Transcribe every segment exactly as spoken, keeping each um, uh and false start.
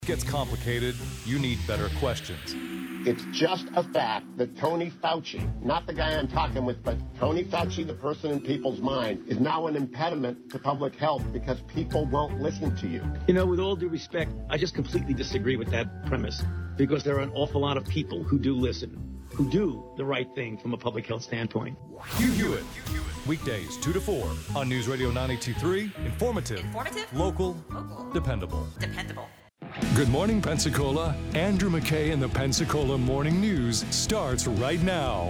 Gets complicated, you need better questions. It's just a fact that Tony Fauci, not the guy I'm talking with, but Tony Fauci, the person in people's mind, is now an impediment to public health because people won't listen to you. You know, with all due respect, I just completely disagree with that premise because there are an awful lot of people who do listen, who do the right thing from a public health standpoint. Hugh Hewitt. Weekdays, two to four on News Radio ninety-two point three. Informative. Informative. Local. Local. Dependable. Dependable. Good morning, Pensacola. Andrew McKay and the Pensacola Morning News starts right now.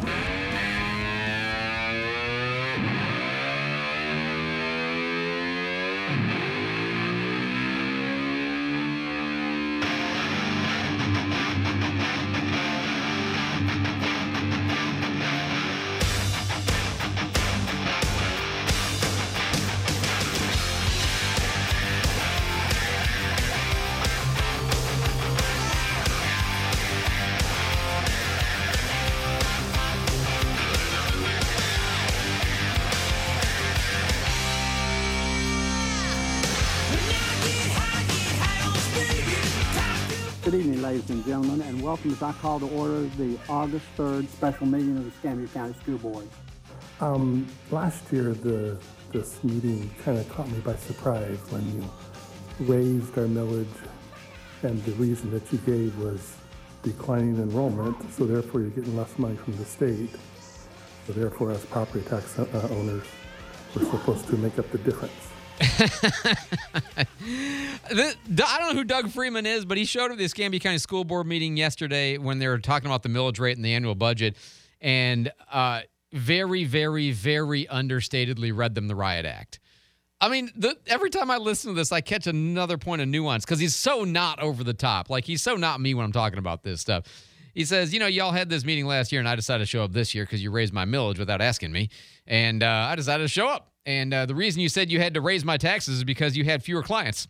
Good evening, ladies and gentlemen, and welcome as I call to order the August third special meeting of the Escambia County School Board. Um, last year, the this meeting kind of caught me by surprise when you raised our millage, and the reason that you gave was declining enrollment, so therefore you're getting less money from the state. So therefore, as property tax uh, owners, we're supposed to make up the difference. the, I don't know who Doug Freeman is, but he showed up at the Escambia County School Board meeting yesterday when they were talking about the millage rate and the annual budget, and uh, very, very, very understatedly read them the Riot Act. I mean, the, every time I listen to this, I catch another point of nuance because he's so not over the top. Like, he's so not me when I'm talking about this stuff. He says, you know, y'all had this meeting last year, and I decided to show up this year because you raised my millage without asking me, and uh, I decided to show up. And uh, the reason you said you had to raise my taxes is because you had fewer clients,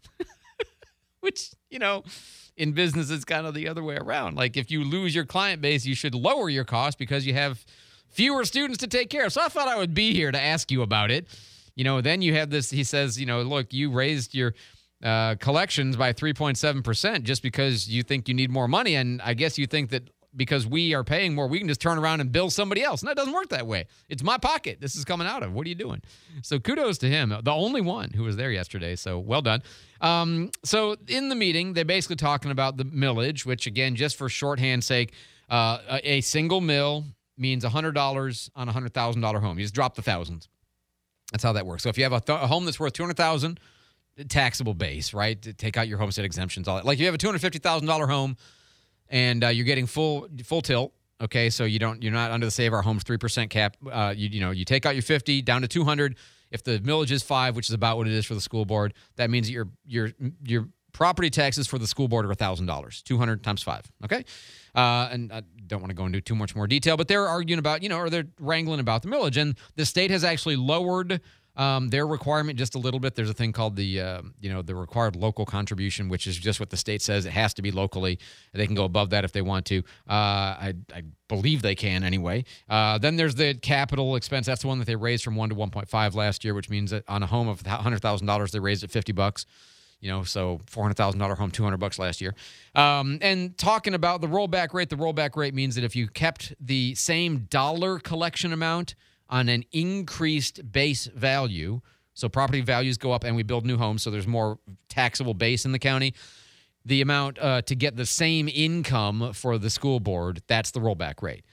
which, you know, in business, it's kind of the other way around. Like, if you lose your client base, you should lower your cost because you have fewer students to take care of. So I thought I would be here to ask you about it. You know, then you have this, he says, you know, look, you raised your uh, collections by three point seven percent just because you think you need more money. And I guess you think that because we are paying more, we can just turn around and bill somebody else. And that doesn't work that way. It's my pocket this is coming out of. What are you doing? So kudos to him, the only one who was there yesterday. So well done. Um, so in the meeting, they're basically talking about the millage, which, again, just for shorthand's sake, uh, a, a single mill means one hundred dollars on a one hundred thousand dollars home. You just drop the thousands. That's how that works. So if you have a, th- a home that's worth two hundred thousand dollars, taxable base, right? To take out your homestead exemptions, all that. Like, if you have a two hundred fifty thousand dollars home, and uh, you're getting full full tilt, okay? So you don't you're not under the Save Our Homes three percent cap. Uh, you you know you take out your fifty down to two hundred. If the millage is five, which is about what it is for the school board, that means that your your your property taxes for the school board are one thousand dollars. two hundred times five, okay? Uh, and I don't want to go into too much more detail, but they're arguing about, you know, or they're wrangling about the millage, and the state has actually lowered Um, their requirement just a little bit. There's a thing called the, uh, you know, the required local contribution, which is just what the state says. It has to be locally. They can go above that if they want to. Uh, I, I believe they can anyway. Uh, then there's the capital expense. That's the one that they raised from one to one point five last year, which means that on a home of one hundred thousand dollars, they raised it fifty bucks. You know, so four hundred thousand dollars home, two hundred bucks last year. Um, and talking about the rollback rate, the rollback rate means that if you kept the same dollar collection amount on an increased base value, so property values go up and we build new homes, so there's more taxable base in the county, the amount uh, to get the same income for the school board, that's the rollback rate.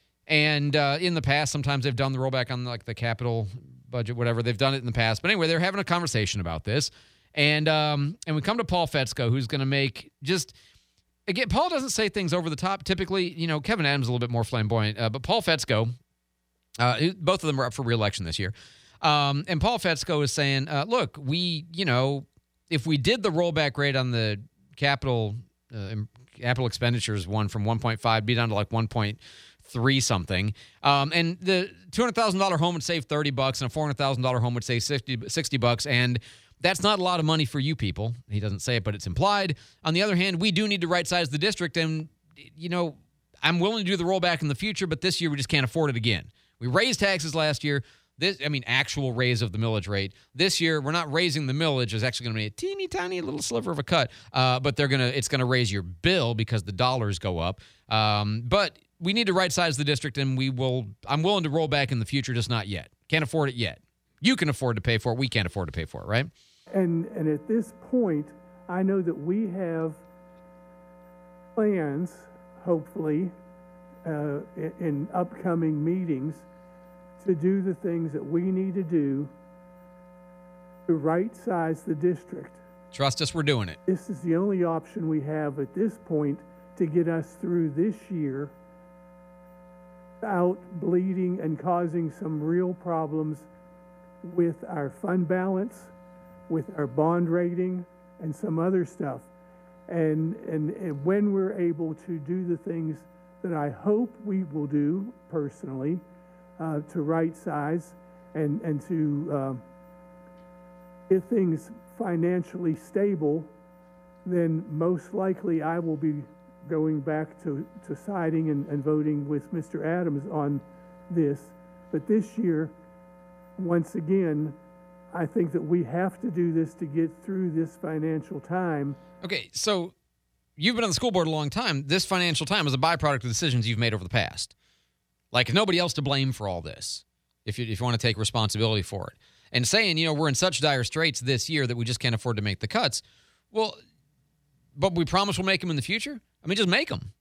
And uh, in the past, sometimes they've done the rollback on like the capital budget, whatever. They've done it in the past. But anyway, they're having a conversation about this. And um, and we come to Paul Fetzko, who's going to make just, again, Paul doesn't say things over the top. Typically, you know, Kevin Adams is a little bit more flamboyant. Uh, but Paul Fetzko, Uh, both of them are up for re-election this year. Um, and Paul Fetzko is saying, uh, look, we, you know, if we did the rollback rate on the capital uh, capital expenditures one from one point five, be down to like one point three something. Um, and the two hundred thousand dollars home would save thirty bucks and a four hundred thousand dollars home would save sixty, sixty bucks. And that's not a lot of money for you people. He doesn't say it, but it's implied. On the other hand, we do need to right-size the district. And, you know, I'm willing to do the rollback in the future, but this year we just can't afford it again. We raised taxes last year. This, I mean, actual raise of the millage rate. This year, we're not raising the millage. It's actually going to be a teeny tiny little sliver of a cut, uh, but they're gonna. It's going to raise your bill because the dollars go up. Um, but we need to right size the district, and we will. I'm willing to roll back in the future, just not yet. Can't afford it yet. You can afford to pay for it. We can't afford to pay for it, right? And and at this point, I know that we have plans, hopefully, uh, in, in upcoming meetings, to do the things that we need to do to right-size the district. Trust us, we're doing it. This is the only option we have at this point to get us through this year without bleeding and causing some real problems with our fund balance, with our bond rating, and some other stuff. And, and, and when we're able to do the things that I hope we will do personally, uh, to right size and, and to uh, get things financially stable, then most likely I will be going back to, to siding and, and voting with Mister Adams on this. But this year, once again, I think that we have to do this to get through this financial time. Okay, so you've been on the school board a long time. This financial time is a byproduct of decisions you've made over the past. Like, nobody else to blame for all this, if you, if you want to take responsibility for it. And saying, you know, we're in such dire straits this year that we just can't afford to make the cuts. Well, but we promise we'll make them in the future? I mean, just make them.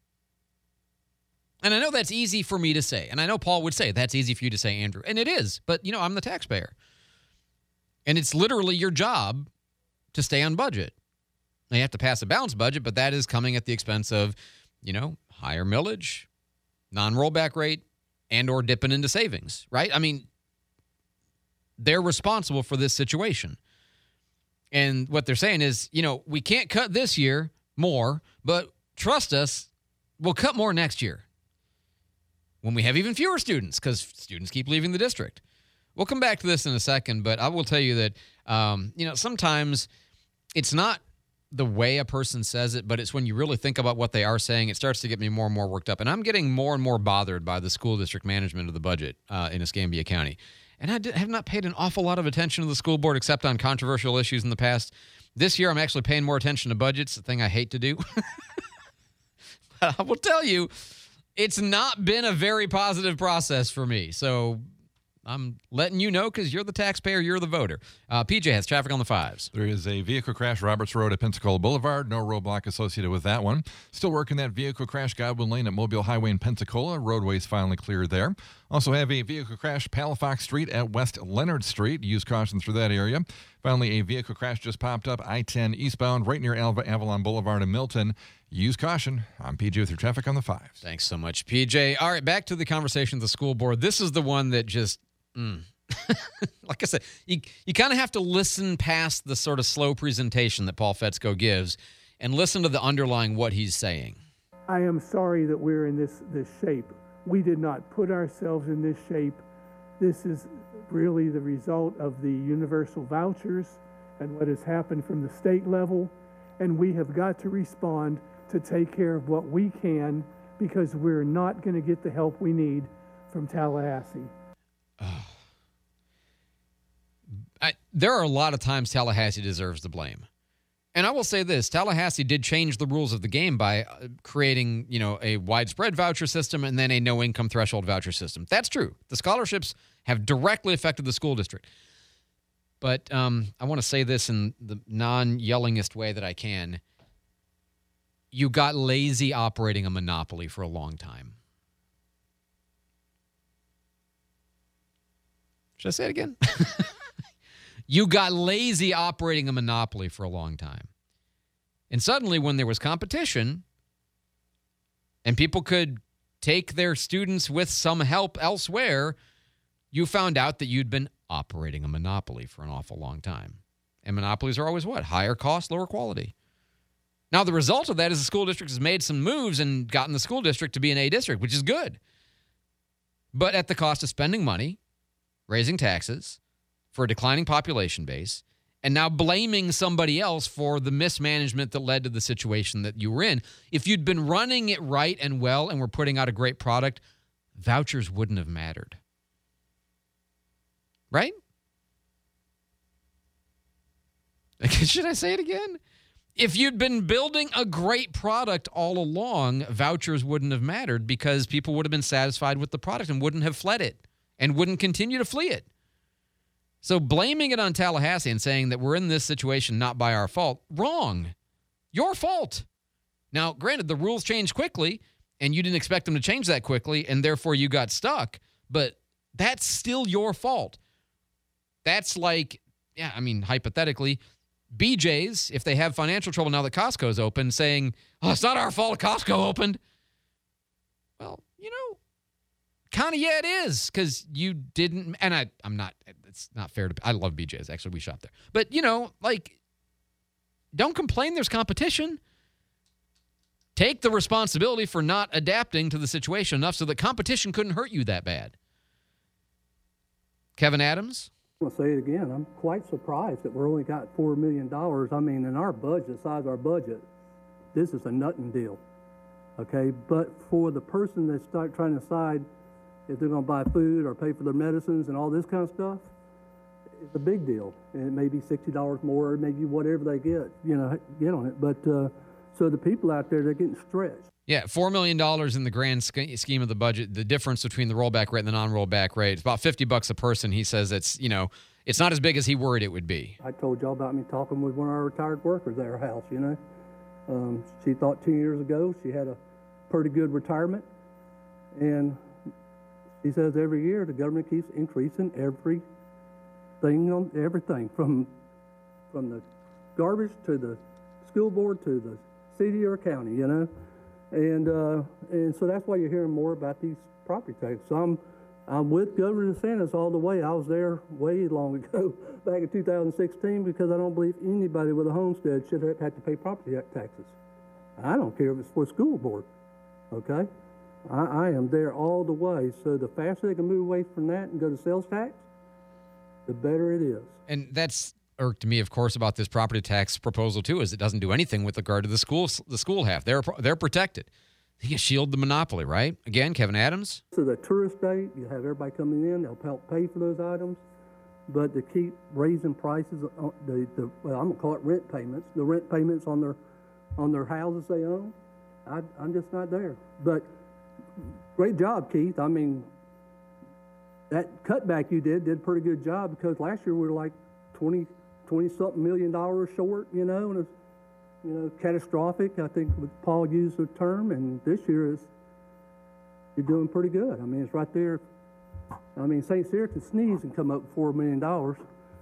And I know that's easy for me to say. And I know Paul would say, that's easy for you to say, Andrew. And it is. But, you know, I'm the taxpayer. And it's literally your job to stay on budget. Now, you have to pass a balanced budget, but that is coming at the expense of, you know, higher millage, non-rollback rate, and or dipping into savings, right? I mean, they're responsible for this situation. And what they're saying is, you know, we can't cut this year more, but trust us, we'll cut more next year when we have even fewer students, because students keep leaving the district. We'll come back to this in a second, but I will tell you that, um, you know, sometimes it's not the way a person says it, but it's when you really think about what they are saying, it starts to get me more and more worked up. And I'm getting more and more bothered by the school district management of the budget uh, in Escambia County. And I did, have not paid an awful lot of attention to the school board except on controversial issues in the past. This year, I'm actually paying more attention to budgets, a thing I hate to do. I will tell you, it's not been a very positive process for me. So I'm letting you know because you're the taxpayer, you're the voter. Uh, P J has traffic on the fives. There is a vehicle crash, Roberts Road at Pensacola Boulevard. No roadblock associated with that one. Still working that vehicle crash, Godwin Lane at Mobile Highway in Pensacola. Roadway's finally cleared there. Also have a vehicle crash, Palafox Street at West Leonard Street. Use caution through that area. Finally, a vehicle crash just popped up, I ten eastbound, right near Alva Avalon Boulevard in Milton. Use caution. I'm P J with your traffic on the fives. Thanks so much, P J. All right, back to the conversation with the school board. This is the one that just... Mm. Like I said, you, you kind of have to listen past the sort of slow presentation that Paul Fetzko gives and listen to the underlying what he's saying. I am sorry that we're in this, this shape. We did not put ourselves in this shape. This is really the result of the universal vouchers and what has happened from the state level. And we have got to respond to take care of what we can, because we're not going to get the help we need from Tallahassee. Oh. I, there are a lot of times Tallahassee deserves the blame. And I will say this, Tallahassee did change the rules of the game by uh, creating, you know, a widespread voucher system and then a no-income threshold voucher system. That's true. The scholarships have directly affected the school district. But um, I want to say this in the non-yellingest way that I can. You got lazy operating a monopoly for a long time. Should I say it again? You got lazy operating a monopoly for a long time. And suddenly, when there was competition and people could take their students with some help elsewhere, you found out that you'd been operating a monopoly for an awful long time. And monopolies are always what? Higher cost, lower quality. Now, the result of that is the school district has made some moves and gotten the school district to be an A district, which is good. But at the cost of spending money, raising taxes for a declining population base, and now blaming somebody else for the mismanagement that led to the situation that you were in. If you'd been running it right and well and were putting out a great product, vouchers wouldn't have mattered. right? Should I say it again? If you'd been building a great product all along, vouchers wouldn't have mattered because people would have been satisfied with the product and wouldn't have fled it and wouldn't continue to flee it. So blaming it on Tallahassee and saying that we're in this situation not by our fault, wrong. Your fault. Now, granted, the rules changed quickly, and you didn't expect them to change that quickly, and therefore you got stuck, but that's still your fault. That's like, yeah, I mean, hypothetically, B J's, if they have financial trouble now that Costco's open, saying, oh, it's not our fault Costco opened. Well, you know, kind of, yeah, it is, because you didn't, and I, I'm not, it's not fair to, I love B J's, actually, we shop there. But, you know, like, don't complain there's competition. Take the responsibility for not adapting to the situation enough so that competition couldn't hurt you that bad. Kevin Adams? I'll say it again. I'm quite surprised that we're only got four million dollars. I mean, in our budget, the size of our budget, this is a nothing deal. Okay? But for the person that start trying to decide if they're going to buy food or pay for their medicines and all this kind of stuff, it's a big deal. And it may be sixty dollars more, or maybe whatever they get, you know, get on it. But uh, so the people out there, they're getting stretched. Yeah, four million dollars in the grand scheme of the budget. The difference between the rollback rate and the non-rollback rate, it's about fifty bucks a person. He says it's, you know, it's not as big as he worried it would be. I told y'all about me talking with one of our retired workers at our house, you know. Um, she thought ten years ago she had a pretty good retirement. And she says every year the government keeps increasing everything, on everything from, from the garbage to the school board to the city or county, you know. And uh, and so that's why you're hearing more about these property taxes. So I'm, I'm with Governor DeSantis all the way. I was there way long ago, back in two thousand sixteen, because I don't believe anybody with a homestead should have, have to pay property taxes. I don't care if it's for school board, okay? I, I am there all the way. So the faster they can move away from that and go to sales tax, the better it is. And that's irked me, of course, about this property tax proposal too, is it doesn't do anything with regard to the school, the school half. They're they're protected. You shield the monopoly, right? Again, Kevin Adams. So the tourist day, you have everybody coming in. They'll help pay for those items, but to keep raising prices, the the well, I'm gonna call it rent payments. The rent payments on their on their houses they own. I, I'm just not there. But great job, Keith. I mean, that cutback you did did a pretty good job, because last year we were like twenty. twenty-something million dollars short, you know, and it's, you know, catastrophic, I think Paul used the term, and this year is, you're doing pretty good. I mean, it's right there. I mean, Saint Cyr could sneeze and come up with four million dollars.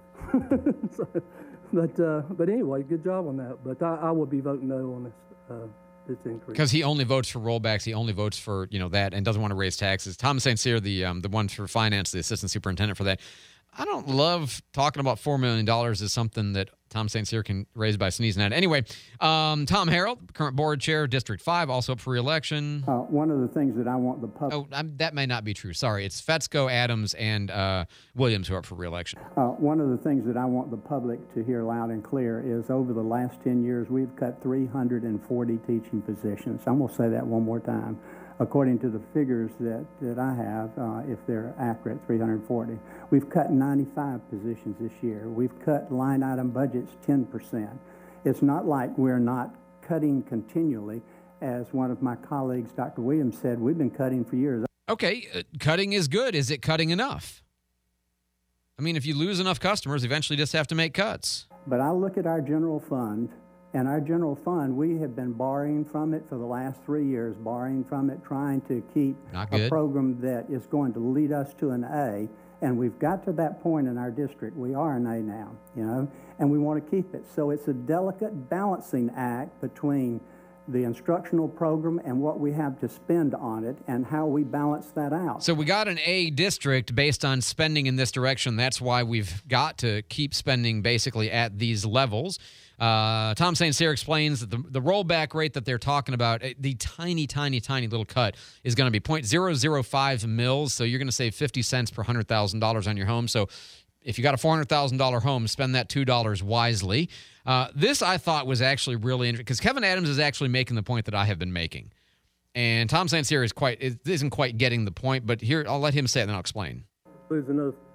so, but, uh, but anyway, good job on that. But I, I would be voting no on this, uh, this increase. Because he only votes for rollbacks. He only votes for, you know, that, and doesn't want to raise taxes. Tom Saint Cyr, the, um, the one for finance, the assistant superintendent for that, I don't love talking about four million dollars as something that Tom Saint Cyr can raise by sneezing at. Anyway, um, Tom Harold, current board chair, District five, also up for re-election. Uh, one of the things that I want the public... Oh, I'm, that may not be true. Sorry. It's Fetzko, Adams, and uh, Williams who are up for re-election. Uh, one of the things that I want the public to hear loud and clear is over the last ten years, we've cut three hundred forty teaching positions. I'm going to say that one more time. According to the figures that, that I have, uh, if they're accurate, three hundred forty. We've cut ninety-five positions this year. We've cut line item budgets ten percent. It's not like we're not cutting continually. As one of my colleagues, Doctor Williams, said, we've been cutting for years. Okay, uh, cutting is good. Is it cutting enough? I mean, if you lose enough customers, eventually you just have to make cuts. But I look at our general fund, and our general fund, we have been borrowing from it for the last three years, borrowing from it, trying to keep a program that is going to lead us to an A. And we've got to that point in our district. We are an A now, you know, and we want to keep it. So it's a delicate balancing act between the instructional program and what we have to spend on it and how we balance that out. So we got an A district based on spending in this direction. That's why we've got to keep spending basically at these levels. Uh, Tom Saint Cyr explains that the, the rollback rate that they're talking about, the tiny, tiny, tiny little cut, is going to be zero point zero zero five mils. So you're going to save fifty cents per one hundred thousand dollars on your home. So if you got a four hundred thousand dollars home, spend that two dollars wisely. Uh, this I thought was actually really interesting, because Kevin Adams is actually making the point that I have been making. And Tom Saint Cyr is quite, isn't quite getting the point, but here, I'll let him say it and then I'll explain. Lose another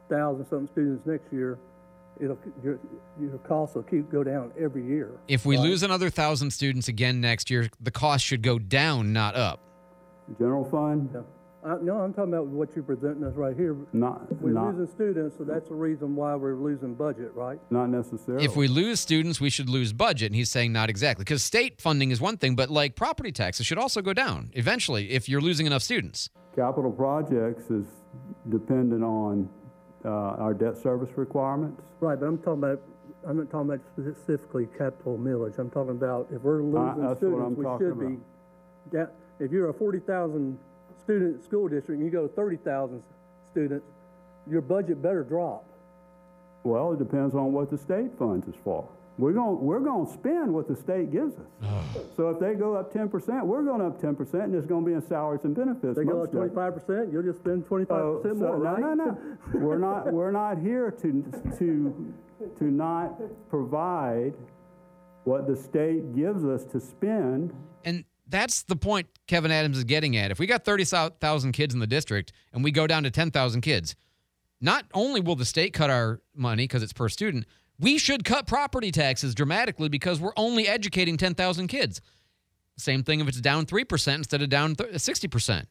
thousand something students next year, it'll your, your costs will keep go down every year. If we right? lose another thousand students again next year, the cost should go down, not up. General fund? Yeah. Uh, no, I'm talking about what you're presenting us right here. Not, we're not, losing students, so that's the reason why we're losing budget, right? Not necessarily. If we lose students, we should lose budget. And he's saying not exactly. Because state funding is one thing, but like property taxes should also go down eventually if you're losing enough students. Capital projects is dependent on uh, our debt service requirements. Right, but I'm talking about, I'm not talking about specifically capital millage. I'm talking about if we're losing uh, students, we should about. be, that, if you're a forty thousand student school district and you go to thirty thousand students, your budget better drop. Well, it depends on what the state funds is for. We're going we're going to spend what the state gives us. Oh. So if they go up ten percent, we're going up ten percent, and it's going to be in salaries and benefits. They go up twenty-five percent, you'll just spend twenty-five percent so, more, so, right? No, no, no. we're not we're not here to to to not provide what the state gives us to spend. And that's the point Kevin Adams is getting at. If we got thirty thousand kids in the district and we go down to ten thousand kids, not only will the state cut our money because it's per student, we should cut property taxes dramatically because we're only educating ten thousand kids. Same thing if it's down three percent instead of down sixty percent.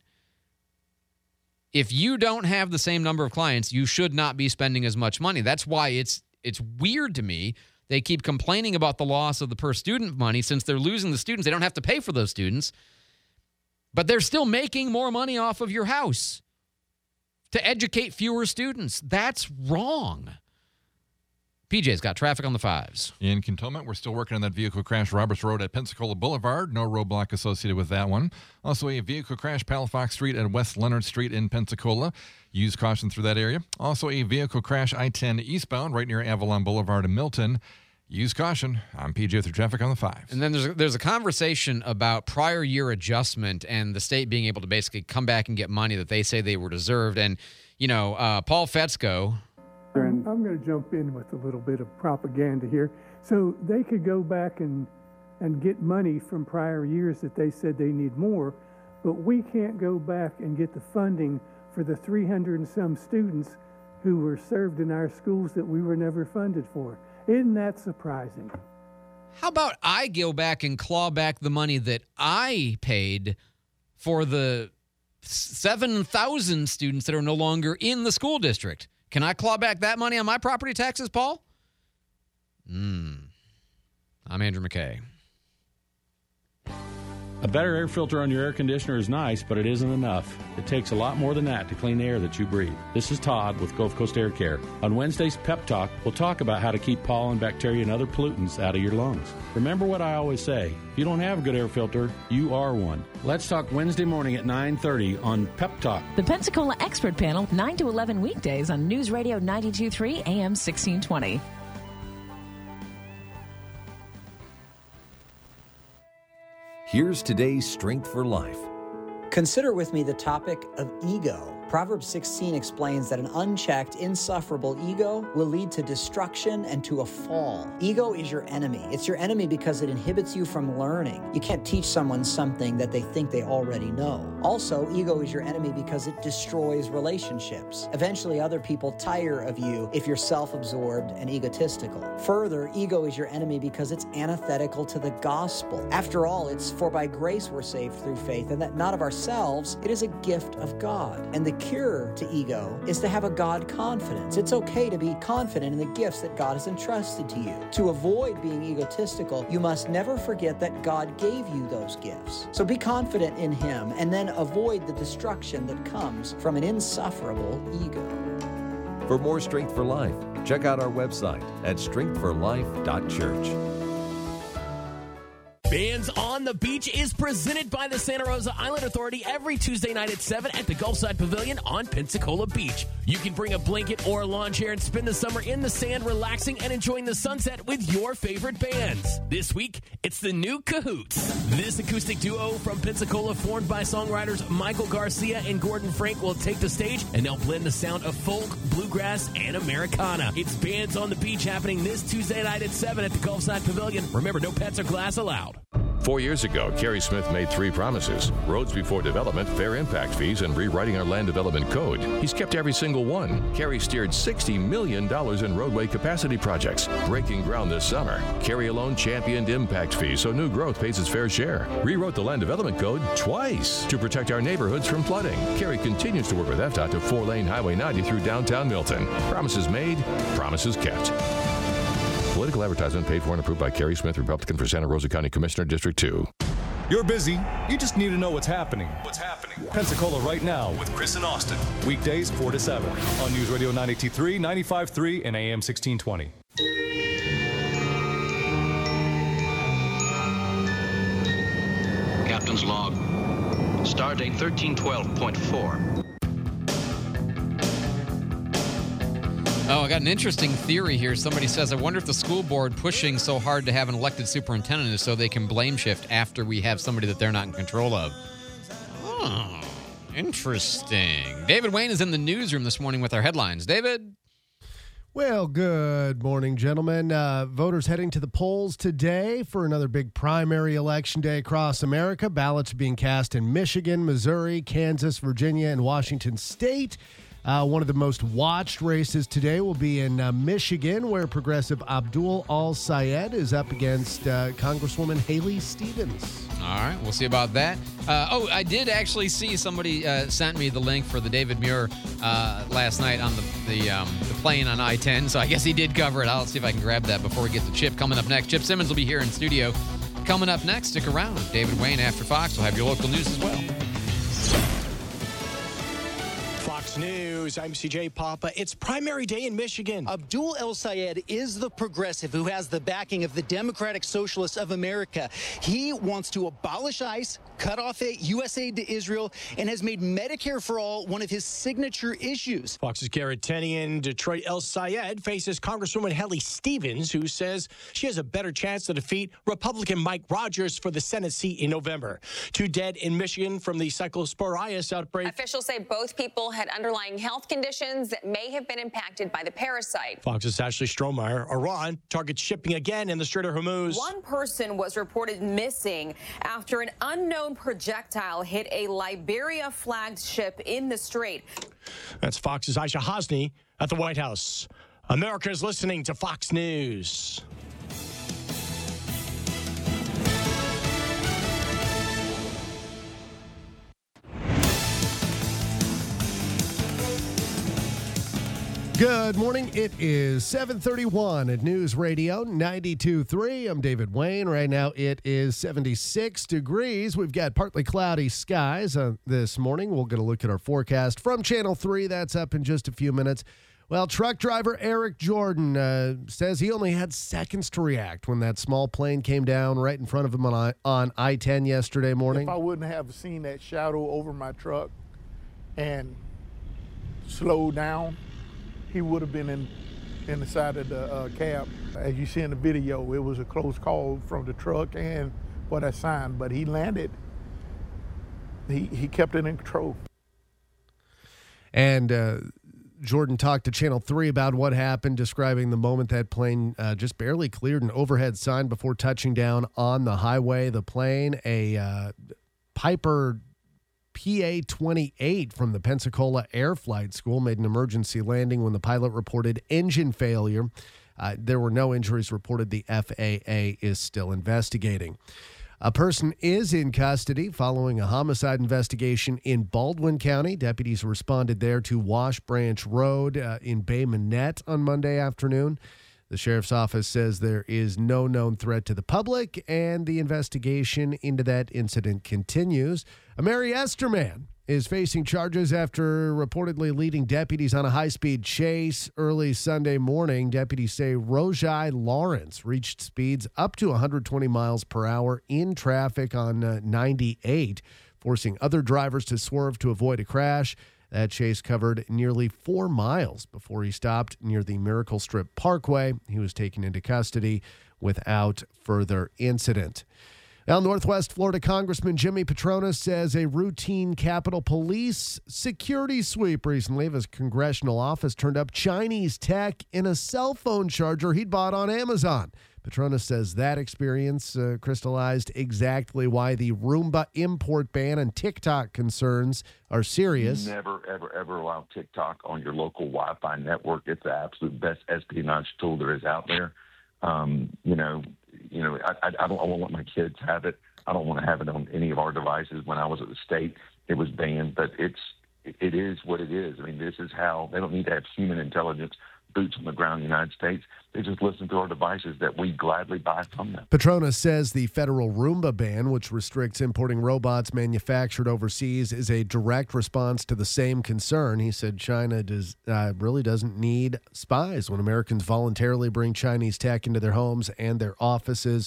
If you don't have the same number of clients, you should not be spending as much money. That's why it's it's weird to me. They keep complaining about the loss of the per student money since they're losing the students. They don't have to pay for those students, but they're still making more money off of your house to educate fewer students. That's wrong. P J's got traffic on the fives. In Cantonment, we're still working on that vehicle crash Roberts Road at Pensacola Boulevard. No roadblock associated with that one. Also, a vehicle crash Palafox Street and West Leonard Street in Pensacola. Use caution through that area. Also, a vehicle crash I ten eastbound right near Avalon Boulevard in Milton. Use caution. I'm P J with your traffic on the fives. And then there's a, there's a conversation about prior year adjustment and the state being able to basically come back and get money that they say they were deserved. And, you know, uh, Paul Fetzko... I'm, I'm going to jump in with a little bit of propaganda here. So they could go back and and get money from prior years that they said they need more, but we can't go back and get the funding for the three hundred and some students who were served in our schools that we were never funded for. Isn't that surprising? How about I go back and claw back the money that I paid for the seven thousand students that are no longer in the school district? Can I claw back that money on my property taxes, Paul? Hmm. I'm Andrew McKay. A better air filter on your air conditioner is nice, but it isn't enough. It takes a lot more than that to clean the air that you breathe. This is Todd with Gulf Coast Air Care. On Wednesday's Pep Talk, we'll talk about how to keep pollen, bacteria, and other pollutants out of your lungs. Remember what I always say, if you don't have a good air filter, you are one. Let's talk Wednesday morning at nine thirty on Pep Talk. The Pensacola Expert Panel, nine to eleven weekdays on News Radio ninety-two point three A M sixteen twenty. Here's today's Strength for Life. Consider with me the topic of ego. Proverbs sixteen explains that an unchecked, insufferable ego will lead to destruction and to a fall. Ego is your enemy. It's your enemy because it inhibits you from learning. You can't teach someone something that they think they already know. Also, ego is your enemy because it destroys relationships. Eventually, other people tire of you if you're self-absorbed and egotistical. Further, ego is your enemy because it's antithetical to the gospel. After all, it's for by grace we're saved through faith, and that not of ourselves, it is a gift of God. And the cure to ego is to have a God confidence. It's okay to be confident in the gifts that God has entrusted to you. To avoid being egotistical, you must never forget that God gave you those gifts. So be confident in Him and then avoid the destruction that comes from an insufferable ego. For more Strength for Life, check out our website at strength for life dot church. Bands on the Beach is presented by the Santa Rosa Island Authority every Tuesday night at seven at the Gulfside Pavilion on Pensacola Beach. You can bring a blanket or a lawn chair and spend the summer in the sand, relaxing and enjoying the sunset with your favorite bands. This week, it's the New Cahoots. This acoustic duo from Pensacola, formed by songwriters Michael Garcia and Gordon Frank, will take the stage and they'll blend the sound of folk, bluegrass, and Americana. It's Bands on the Beach happening this Tuesday night at seven at the Gulfside Pavilion. Remember, no pets or glass allowed. Four years ago, Kerry Smith made three promises: roads before development, fair impact fees, and rewriting our land development code. He's kept every single one. Kerry steered sixty million dollars in roadway capacity projects, breaking ground this summer. Kerry alone championed impact fees so new growth pays its fair share. Rewrote the land development code twice to protect our neighborhoods from flooding. Kerry continues to work with F D O T to four-lane Highway ninety through downtown Milton. Promises made, promises kept. Political advertisement paid for and approved by Kerry Smith, Republican for Santa Rosa County Commissioner, District two. You're busy. You just need to know what's happening. What's happening? Pensacola right now with Chris and Austin. Weekdays four to seven on News Radio ninety-two point three, ninety-five point three, and A M sixteen twenty. Captain's log. Stardate thirteen twelve point four. Oh, I got an interesting theory here. Somebody says, I wonder if the school board pushing so hard to have an elected superintendent is so they can blame shift after we have somebody that they're not in control of. Oh, interesting. David Wayne is in the newsroom this morning with our headlines. David? Well, good morning, gentlemen. Uh, voters heading to the polls today for another big primary election day across America. Ballots are being cast in Michigan, Missouri, Kansas, Virginia, and Washington State. Uh, one of the most watched races today will be in uh, Michigan, where Progressive Abdul Al-Sayed is up against uh, Congresswoman Haley Stevens. All right, we'll see about that. Uh, oh, I did actually see somebody uh, sent me the link for the David Muir uh, last night on the the, um, the plane on I ten, so I guess he did cover it. I'll see if I can grab that before we get to Chip coming up next. Chip Simmons will be here in studio. Coming up next, stick around. David Wayne after Fox will have your local news as well. Fox News, I'm C J Papa. It's primary day in Michigan. Abdul El-Sayed is the progressive who has the backing of the Democratic Socialists of America. He wants to abolish ICE, cut off U S aid to Israel, and has made Medicare for All one of his signature issues. Fox's Garrett Tenney in Detroit. El-Sayed faces Congresswoman Haley Stevens, who says she has a better chance to defeat Republican Mike Rogers for the Senate seat in November. Two dead in Michigan from the cyclosporitis outbreak. Officials say both people had underlying health conditions that may have been impacted by the parasite. Fox's Ashley Strohmeyer. Iran targets shipping again in the Strait of Hormuz. One person was reported missing after an unknown projectile hit a Liberia-flagged ship in the strait. That's Fox's Aisha Hosni at the White House. America is listening to Fox News. Good morning. It is seven thirty-one at News Radio ninety-two point three. I'm David Wayne. Right now it is seventy-six degrees. We've got partly cloudy skies uh, this morning. We'll get a look at our forecast from Channel three. That's up in just a few minutes. Well, truck driver Eric Jordan uh, says he only had seconds to react when that small plane came down right in front of him on, on I ten yesterday morning. If I wouldn't have seen that shadow over my truck and slowed down, he would have been in, in the side of the uh, cab. As you see in the video, it was a close call from the truck and for that sign, but he landed. He, he kept it in control. And uh, Jordan talked to Channel three about what happened, describing the moment that plane uh, just barely cleared an overhead sign before touching down on the highway. The plane, a uh, Piper P A twenty-eight from the Pensacola Air Flight School, made an emergency landing when the pilot reported engine failure. Uh, there were no injuries reported. The F A A is still investigating. A person is in custody following a homicide investigation in Baldwin County. Deputies responded there to Wash Branch Road uh, in Bay Minette on Monday afternoon. The sheriff's office says there is no known threat to the public, and the investigation into that incident continues. A Mary Esterman is facing charges after reportedly leading deputies on a high-speed chase early Sunday morning. Deputies say Rojai Lawrence reached speeds up to one hundred twenty miles per hour in traffic on uh, ninety-eight, forcing other drivers to swerve to avoid a crash. That chase covered nearly four miles before he stopped near the Miracle Strip Parkway. He was taken into custody without further incident. Now, Northwest Florida Congressman Jimmy Patronis says a routine Capitol Police security sweep recently of his congressional office turned up Chinese tech in a cell phone charger he'd bought on Amazon. Petronas says that experience uh, crystallized exactly why the Roomba import ban and TikTok concerns are serious. Never, ever, ever allow TikTok on your local Wi-Fi network. It's the absolute best espionage tool there is out there. Um, you know, you know, I, I, I don't I won't let my kids have it. I don't want to have it on any of our devices. When I was at the state, it was banned, but it's it is what it is. I mean, this is how they don't need to have human intelligence boots on the ground in the United States. They just listen to our devices that we gladly buy from them. Petronas says the federal Roomba ban, which restricts importing robots manufactured overseas, is a direct response to the same concern. He said China does uh, really doesn't need spies when Americans voluntarily bring Chinese tech into their homes and their offices.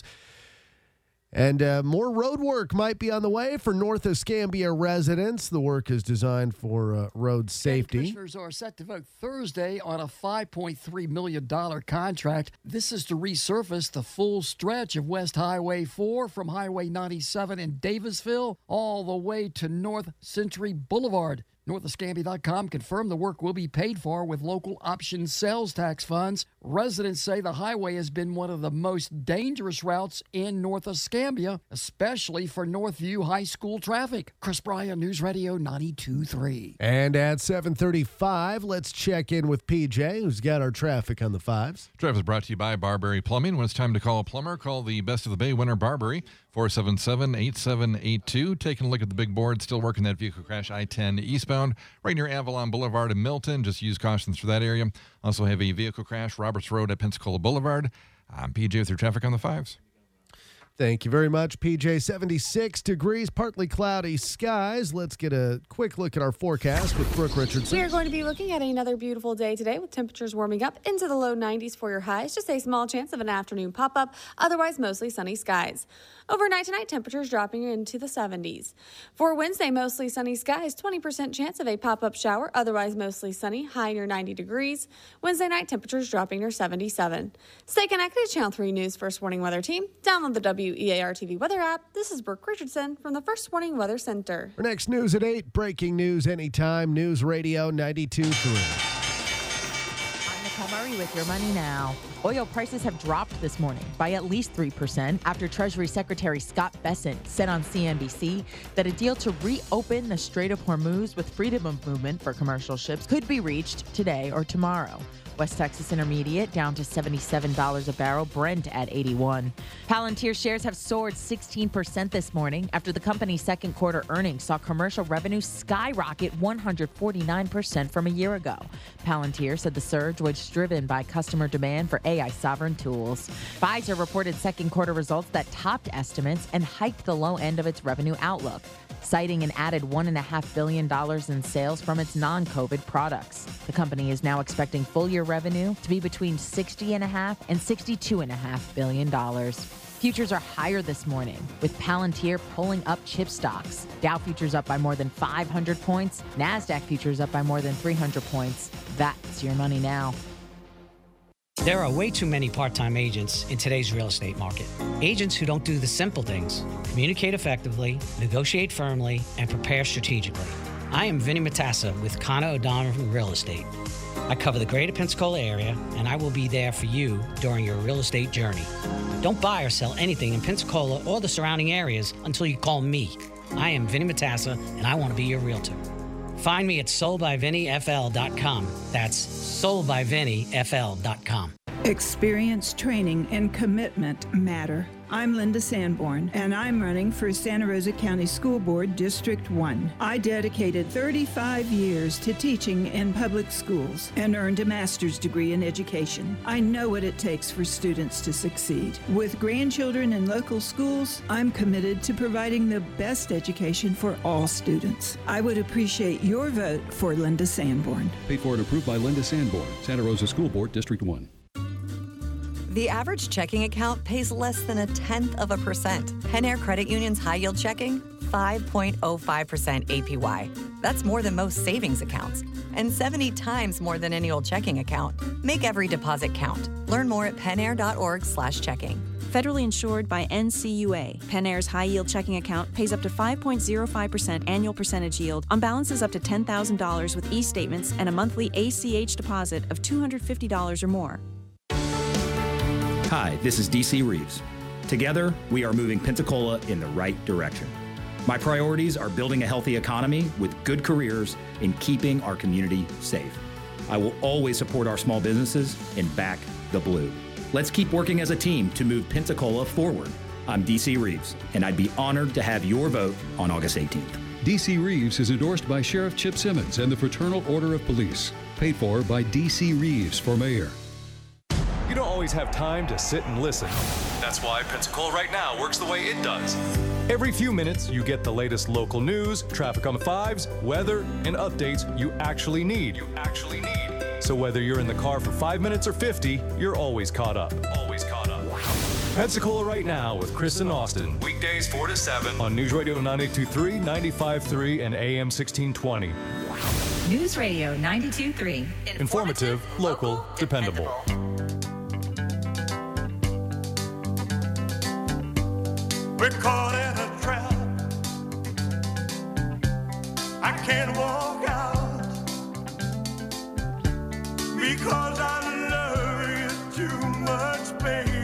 And uh, more road work might be on the way for North Escambia residents. The work is designed for uh, road safety. Commissioners are set to vote Thursday on a five point three million dollars contract. This is to resurface the full stretch of West Highway four from Highway ninety-seven in Davisville all the way to North Century Boulevard. North Escambia dot com confirmed the work will be paid for with local option sales tax funds. Residents say the highway has been one of the most dangerous routes in North Escambia, especially for Northview High School traffic. Chris Bryan, News Radio ninety-two point three. And at seven thirty-five, let's check in with P J, who's got our traffic on the fives. Traffic is brought to you by Barbary Plumbing. When it's time to call a plumber, call the Best of the Bay winner, Barbary, four seven seven, eight seven eight two. Taking a look at the big board, still working that vehicle crash I ten eastbound right near Avalon Boulevard in Milton. Just use cautions for that area. Also have a vehicle crash, Roberts Road at Pensacola Boulevard. I'm P J with your traffic on the fives. Thank you very much, P J. seventy-six degrees, partly cloudy skies. Let's get a quick look at our forecast with Brooke Richardson. We are going to be looking at another beautiful day today with temperatures warming up into the low nineties for your highs. Just a small chance of an afternoon pop-up, otherwise mostly sunny skies. Overnight tonight, temperatures dropping into the seventies. For Wednesday, mostly sunny skies, twenty percent chance of a pop-up shower, otherwise mostly sunny, high near ninety degrees. Wednesday night, temperatures dropping near seventy-seven. Stay connected to Channel three News First Warning Weather Team. Download the W E A R T V weather app. This is Brooke Richardson from the First Warning Weather Center. For next news at eight, breaking news anytime, News Radio ninety-two point three. Murray with your money now. Oil prices have dropped this morning by at least three percent after Treasury Secretary Scott Bessent said on C N B C that a deal to reopen the Strait of Hormuz with freedom of movement for commercial ships could be reached today or tomorrow. West Texas Intermediate down to seventy-seven dollars a barrel, Brent at eighty-one. Palantir shares have soared sixteen percent this morning after the company's second quarter earnings saw commercial revenue skyrocket one hundred forty-nine percent from a year ago. Palantir said the surge was driven by customer demand for A I sovereign tools. Pfizer reported second quarter results that topped estimates and hiked the low end of its revenue outlook, citing an added one point five billion dollars in sales from its non-COVID products. The company is now expecting full-year revenue to be between sixty point five and sixty-two point five billion dollars. Futures are higher this morning, with Palantir pulling up chip stocks. Dow futures up by more than five hundred points. NASDAQ futures up by more than three hundred points. That's your money now. There are way too many part-time agents in today's real estate market. Agents who don't do the simple things: communicate effectively, negotiate firmly, and prepare strategically. I am Vinny Matassa with Connor O'Donovan Real Estate. I cover the greater Pensacola area, and I will be there for you during your real estate journey. Don't buy or sell anything in Pensacola or the surrounding areas until you call me. I am Vinny Matassa, and I want to be your realtor. Find me at sold by vinny f l dot com. That's sold by vinny f l dot com. Experience, training, and commitment matter. I'm Linda Sanborn, and I'm running for Santa Rosa County School Board District one. I dedicated thirty-five years to teaching in public schools and earned a master's degree in education. I know what it takes for students to succeed. With grandchildren in local schools, I'm committed to providing the best education for all students. I would appreciate your vote for Linda Sanborn. Paid for and approved by Linda Sanborn, Santa Rosa School Board District one. The average checking account pays less than a tenth of a percent. PenAir Credit Union's high-yield checking, five point oh five percent A P Y. That's more than most savings accounts, and seventy times more than any old checking account. Make every deposit count. Learn more at penair dot org slash checking. Federally insured by N C U A. PenAir's high-yield checking account pays up to five point oh five percent annual percentage yield on balances up to ten thousand dollars with e-statements and a monthly A C H deposit of two hundred fifty dollars or more. Hi, this is D C Reeves. Together, we are moving Pensacola in the right direction. My priorities are building a healthy economy with good careers and keeping our community safe. I will always support our small businesses and back the blue. Let's keep working as a team to move Pensacola forward. I'm D C Reeves, and I'd be honored to have your vote on August eighteenth. D C Reeves is endorsed by Sheriff Chip Simmons and the Fraternal Order of Police. Paid for by D C Reeves for mayor. You don't always have time to sit and listen. That's why Pensacola Right Now works the way it does. Every few minutes, you get the latest local news, traffic on the fives, weather, and updates you actually need. You actually need. So whether you're in the car for five minutes or fifty, you're always caught up. Always caught up. Pensacola Right Now with Chris and Austin. Weekdays four to seven on News Radio ninety-two point three, ninety-five point three, and A M sixteen twenty. News Radio ninety-two point three. Informative, local, dependable. We're caught in a trap. I can't walk out because I love you too much,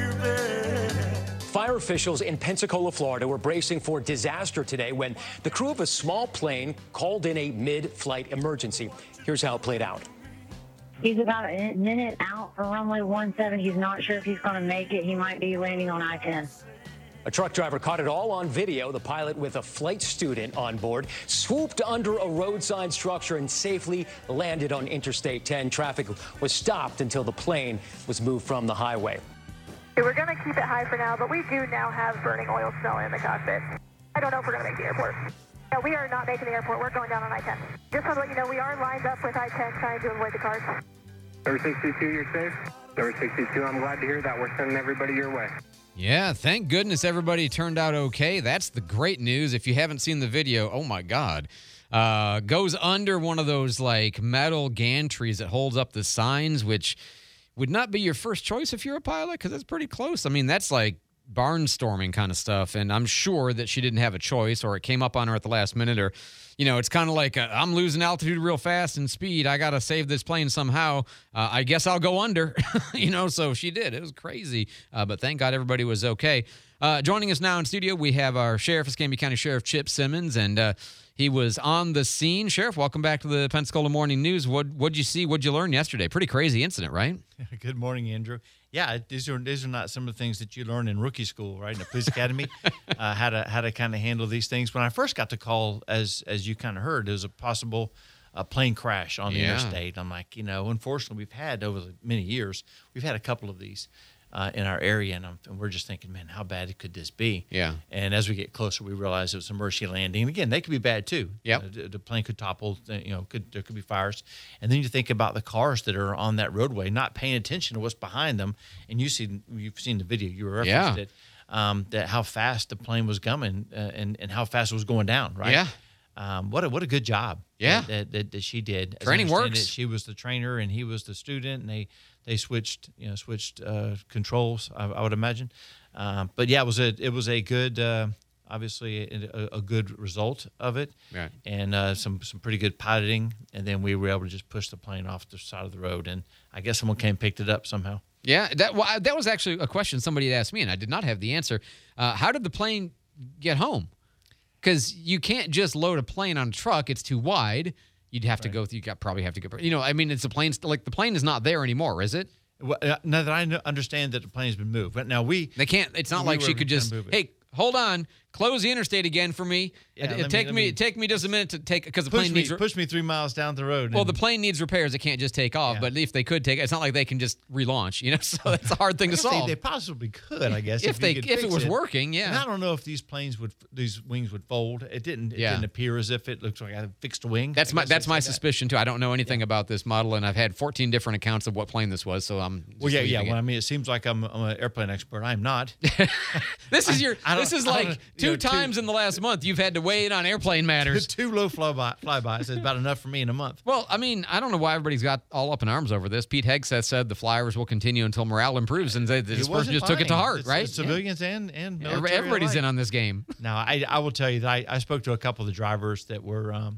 baby. Fire officials in Pensacola, Florida were bracing for disaster today when the crew of a small plane called in a mid-flight emergency. Here's how it played out. He's about a minute out for runway one seven. He's not sure if he's going to make it. He might be landing on I ten. A truck driver caught it all on video. The pilot, with a flight student on board, swooped under a roadside structure and safely landed on Interstate ten. Traffic was stopped until the plane was moved from the highway. We're going to keep it high for now, but we do now have burning oil smell in the cockpit. I don't know if we're going to make the airport. No, we are not making the airport. We're going down on I ten. Just want to let you know we are lined up with I ten trying to avoid the cars. Number sixty-two, you're safe? Number sixty-two, I'm glad to hear that. We're sending everybody your way. Yeah, thank goodness everybody turned out okay. That's the great news. If you haven't seen the video, oh my God. Uh, goes under one of those like metal gantries that holds up the signs, which would not be your first choice if you're a pilot because it's pretty close. I mean, that's like barnstorming kind of stuff, and I'm sure that she didn't have a choice or it came up on her at the last minute, or, you know, it's kind of like, uh, I'm losing altitude real fast and speed. I got to save this plane somehow. Uh, I guess I'll go under, you know, so she did. It was crazy, uh, but thank God everybody was okay. Uh, joining us now in studio, we have our Sheriff, Escambia County Sheriff Chip Simmons, and uh, he was on the scene. Sheriff, welcome back to the Pensacola Morning News. What, what'd you see? What'd you learn yesterday? Pretty crazy incident, right? Good morning, Andrew. Yeah, these are these are not some of the things that you learn in rookie school, right? In the police academy, uh, how to how to kind of handle these things. When I first got the call, as as you kind of heard, there was a possible uh, plane crash on the Yeah. interstate. I'm like, you know, unfortunately, we've had over the many years, we've had a couple of these uh, in our area, and, I'm, and we're just thinking, man, how bad could this be? Yeah. And as we get closer, we realize it was a emergency landing. And again, they could be bad too. Yep. Uh, the, the plane could topple. uh, You know, could there could be fires. And then you think about the cars that are on that roadway, not paying attention to what's behind them. And you see, you've seen the video. You referenced Yeah. it. Um, that how fast the plane was coming uh, and and how fast it was going down. Right. Yeah. Um, what a what a good job. Yeah. That that, that she did. As I Training understand works. it, she was the trainer and he was the student, and they they switched you know switched uh, controls. I, I would imagine. Um, but yeah, it was a it was a good. Uh, Obviously, a, a good result of it, Right. and uh, some some pretty good piloting, and then we were able to just push the plane off the side of the road, and I guess someone came and picked it up somehow. Yeah, that well, that was actually a question somebody had asked me, and I did not have the answer. Uh, how did the plane get home? Because you can't just load a plane on a truck; it's too wide. You'd have to go through. You got probably have to go. You know, I mean, it's a plane. Like the plane is not there anymore, is it? Well, uh, now that I know, understand that the plane has been moved, but now we They can't. It's not we like she were could gonna just. move it. Hey, hold on. Close the interstate again for me. Yeah, it, let it me- take let me, me- take me just a minute to take because the push plane me, needs. push me three miles down the road. Well, and- the plane needs repairs. It can't just take off. But if they could take, it's not like they can just relaunch. You know, so that's a hard thing I to guess they- solve. They, possibly could, I guess, If you they- could if it fix was working, yeah. And I don't know if these planes would, these wings would fold. It didn't. It Yeah. didn't appear as if it looks like I fixed a wing. That's I my guess that's it's my like that. suspicion too. I don't know anything about this model, and I've had fourteen different accounts of what plane this was. So I'm just Well, yeah, yeah. leaving Well, it. I mean, it seems like I'm, I'm an airplane expert. I'm not. This is your. I don't- This is I don't- like you two know, two- times in the last month you've had to weigh in on airplane matters. Two low flyby, flybys is about enough for me in a month. Well, I mean, I don't know why everybody's got all up in arms over this. Pete Hegseth said the flyers will continue until morale improves, and they, this It person wasn't just took it to flying. heart, It's- right? it's civilians and and Yeah. military Everybody's alike. in on this game. Now, I I will tell you that I, I spoke to a couple of the drivers that were um,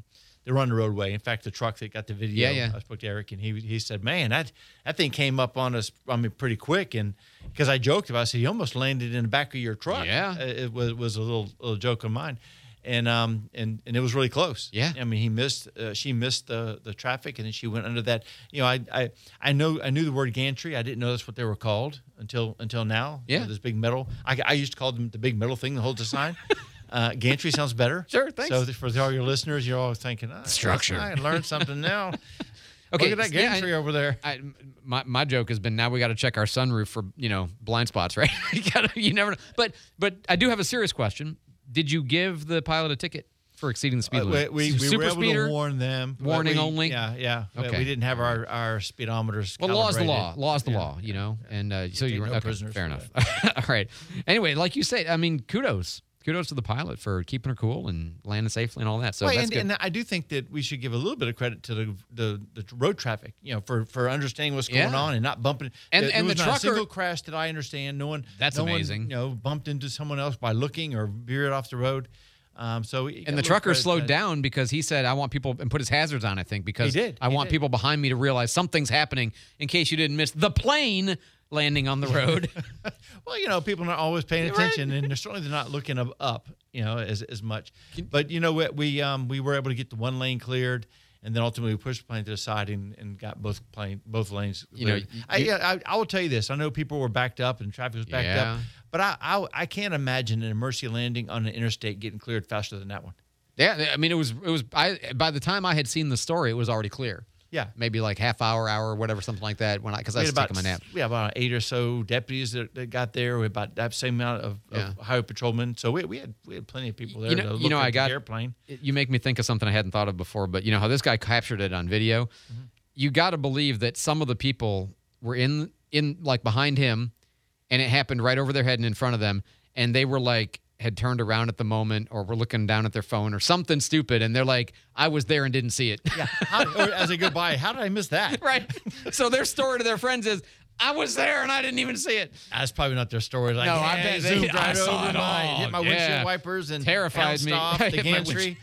they were on the roadway. In fact, the truck that got the video, Yeah, yeah. I spoke to Eric, and he he said, "Man, that that thing came up on us, I mean, pretty quick." And because I joked about, it, I said, "He almost landed in the back of your truck." Yeah. Uh, it was was a little little joke of mine, and um and and it was really close. Yeah, I mean, he missed, uh, she missed the the traffic, and then she went under that. You know, I I I know I knew the word gantry. I didn't know that's what they were called until until now. Yeah. You know, this big metal. I I used to call them the big metal thing that holds the sign. Uh, gantry sounds better. Sure, thanks. So for all your listeners, you're always thinking, oh, Structure. I learned something now. Okay, Look at that yeah, gantry I- over there. I, my my joke has been now we got to check our sunroof for you know blind spots, right? you, gotta, you never know. But but I do have a serious question. Did you give the pilot a ticket for exceeding the speed Uh, limit? we we, we Super were able speeder? to warn them. but Warning we- only? Yeah, yeah. But Okay. We didn't have our, our speedometers. Well, law is the calibrated. law. Law is the law, you know. And uh, so take you were no okay, prisoners fair for enough. All right. Anyway, like you say, I mean, kudos, kudos to the pilot for keeping her cool and landing safely and all that. So Well, that's and, good. and I do think that we should give a little bit of credit to the the, the road traffic, you know, for, for understanding what's going Yeah. on and not bumping. And- there and was the not a trucker- single crash that I understand. No one. That's no amazing. One, you know, bumped into someone else by looking or veered off the road. Um, so we- you And gotta the look trucker credit to slowed that. down because he said, I want people, and put his hazards on, I think, because He did. I He want did. people behind me to realize something's happening in case you didn't miss the plane landing on the road. Well, you know, people are not always paying Right. attention, and they're certainly they're not looking up, up you know, as as much. But you know, we we, um, we were able to get the one lane cleared, and then ultimately we pushed the plane to the side and, and got both plane both lanes. You know, cleared. you- I, yeah, I, I will tell you this: I know people were backed up and traffic was backed Yeah. up, but I, I I can't imagine an emergency landing on an interstate getting cleared faster than that one. Yeah, I mean, it was, it was, I, by the time I had seen the story, it was already clear. Yeah. Maybe like half hour, hour, whatever, something like that, when I, because I We was had about taking my nap. we had about eight or so deputies that, that got there. We had about that same amount of, Yeah. of highway patrolmen. So we, we had we had plenty of people there You to know, look you know, at I got the airplane. You make me think of something I hadn't thought of before, but you know how this guy captured it on video. Mm-hmm. You got to believe that some of the people were in in like behind him, and it happened right over their head and in front of them, and they were like had turned around at the moment, or were looking down at their phone, or something stupid, and they're like, "I was there and didn't see it." Yeah. How, or as a goodbye, how did I miss that? Right. So their story to their friends is, "I was there and I didn't even see it." That's probably not their story. Like, No, yeah, I bet they- zoomed I right saw over it my, all. hit my Yeah. windshield wipers and Terrified bounced me. off I the hit my gantry.